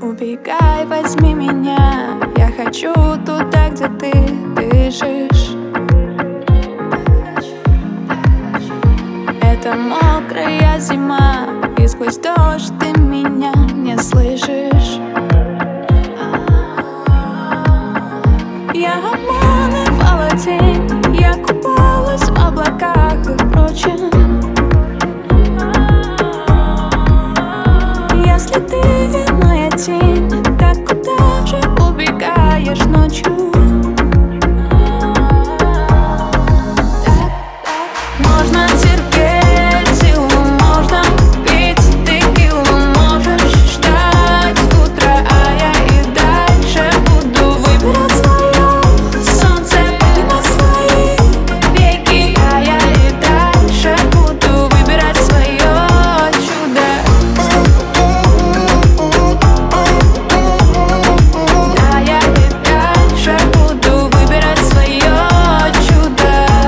убегай, возьми меня. Я хочу туда, где ты дышишь. Это мокрая зима, и сквозь дождь ты меня не слышишь. Я обманывала день, я купалась в облаках и прочем. Если ты моя тень, так куда же убегаешь ночью? Можно терпеть силу, можно пить текилу, можешь ждать утра, а я и дальше буду выбирать свое солнце мимо свои веки, а я и дальше буду выбирать свое чудо. Да, я и дальше буду выбирать свое чудо.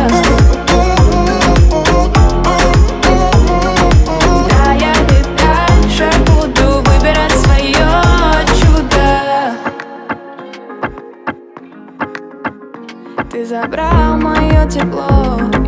Да, я и дальше буду выбирать свое чудо. Ты забрал мое тепло.